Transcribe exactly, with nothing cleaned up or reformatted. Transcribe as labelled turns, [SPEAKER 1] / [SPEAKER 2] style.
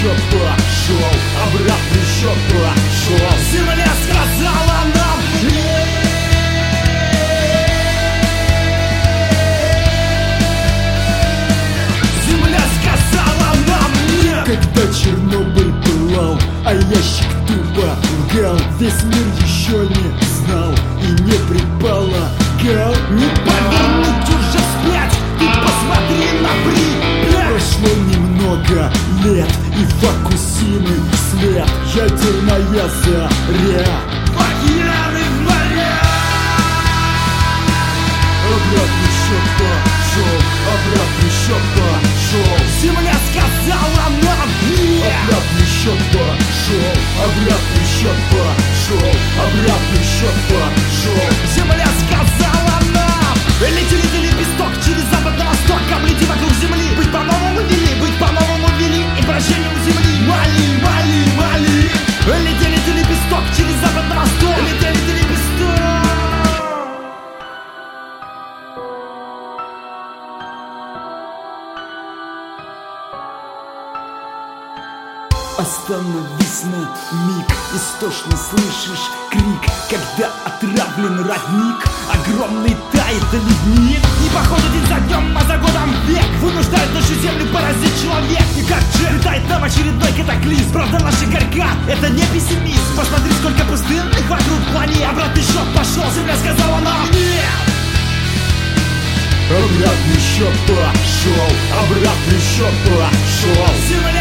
[SPEAKER 1] счет пошел, обратный счет пошел. Земля сказала нам нет. Земля сказала нам нет. Когда Чернобыль пылал, а ящик тупо лгал, весь мир еще не знал и не предполагал. Не повернуть уже вспять, ты посмотри на припять. Прошло немного лет, и Фукусимы след, ядерная заря, океаны в моря. Обратный счет пошел, обратный счет пошел. Земля сказала нам нет. Обратный счет пошел, обратный счет пошел, обратный счет пошел. Земля сказала нам: лети, лети, лепесток через запад на восток, облети вокруг земли. Быть по-новому вели, быть по-новому вели, и вращение у земли. Мали, мали, мали. Лети, лети, лепесток через запад на восток, лети, лети, лепесток. Остановись на миг, истошно слышишь крик, когда отравлен родник, огромный тает ледник. Не походу день за днем, а за годом век вынуждает нашу землю поразить человек. И как же летает нам очередной катаклизм. Правда наша горька, это не пессимизм. Посмотри, сколько пустынных вокруг планет. Обратный счет пошел, земля сказала нам нет. Обратный счет пошел, обратный счет пошел. Земля